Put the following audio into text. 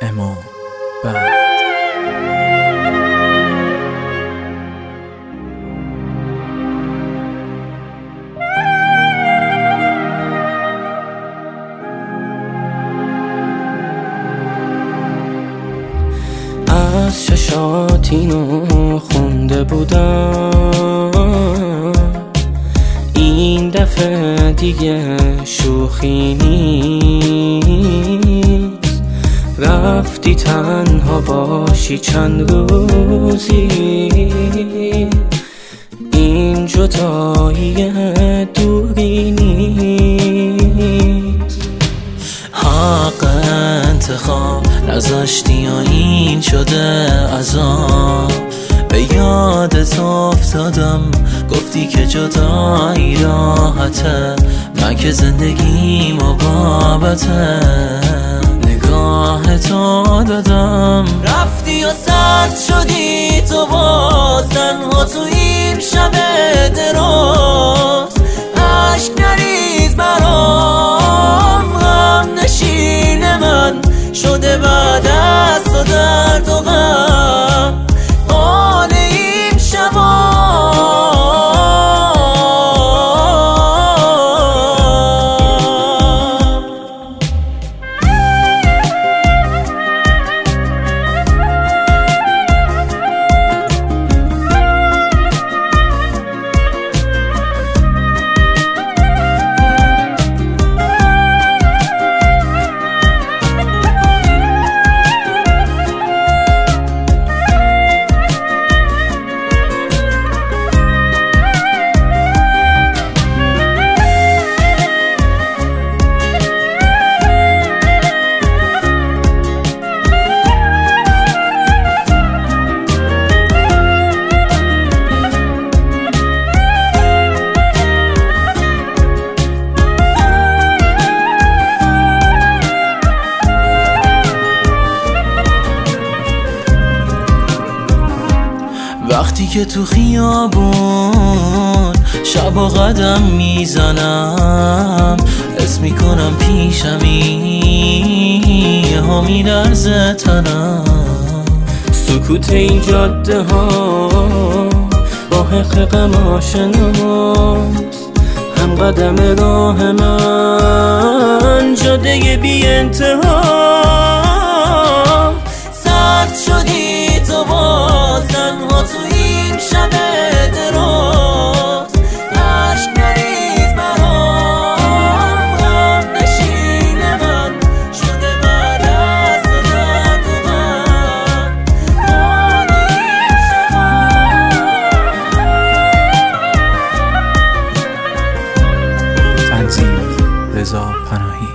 امام بعد از چشات اینو خونده بودم، این دفعه دیگه شوخی نیست. رفتی تنها باشی چند روزی، این جدایی دوری نیست. حق انتخاب نذاشتی یا این شده عذاب؟ به یادت افتادم گفتی که جدایی راحته، من که زندگیم و بابته نگاه تو دادم. رفتی و سرد شدی تو باز تنها تو این شب دراز، عشق نریز برام، غم نشین من شده بعد از تو درد و غم. حال این شبا وقتی که تو خیابون شب و قدم میزنم، حس میکنم پیشمی ها میلرزه تنم. سکوت این جاده ها با حق غم آشناست، هم قدم راه من جاده بی انتها. سرد شدی تو باز تنها تو این شب دراز، عشق نریز برام، غم نشین من شده بعد از تو درد و غم. حال این شبا. تنظیم رضا پناهی.